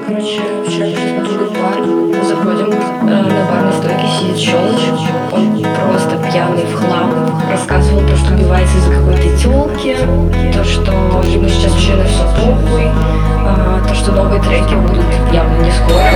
Короче, вчера пришли с подругой в бар, заходим, на барной стойке сидит щелочь, он просто пьяный в хлам, рассказывал то, что убивается из-за какой-то тёлки, то, что ему сейчас вообще на все похуй, то, что новые треки будут явно не скоро.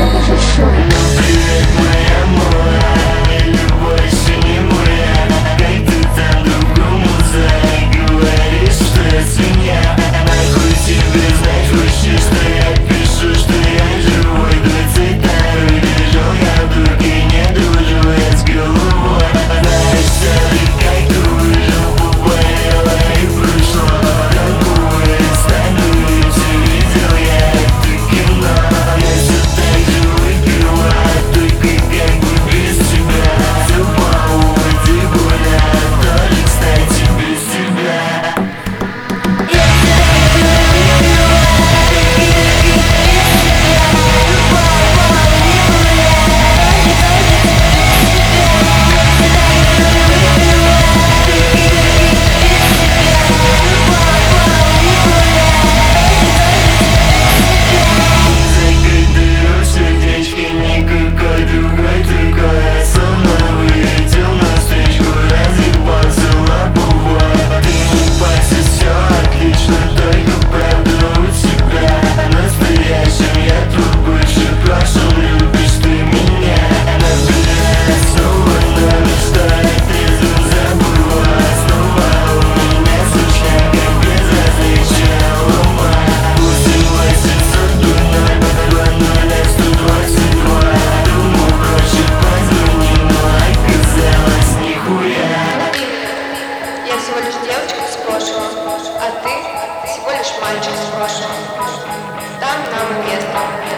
Я всего лишь девочка из прошлого, а ты всего лишь мальчик из прошлого. Там нам и место.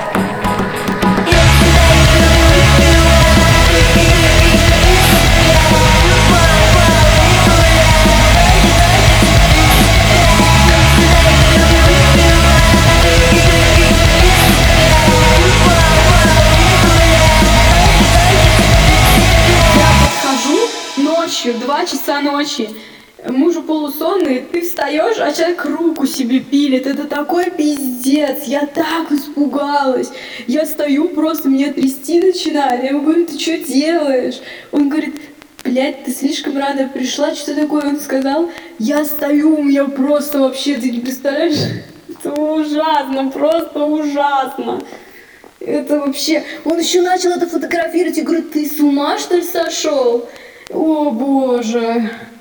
Ночью, 2 часа ночи, мужу полусонный, ты встаешь, а человек руку себе пилит. Это такой пиздец, я так испугалась. Я стою, просто меня трясти начинает. Я ему говорю, ты что делаешь? Он говорит, блядь, ты слишком рано пришла, что такое? Он сказал, я стою, у меня просто вообще, ты не представляешь? Это ужасно, просто ужасно. Это вообще... Он еще начал это фотографировать. Я говорю, ты с ума, что ли, сошел? О, боже.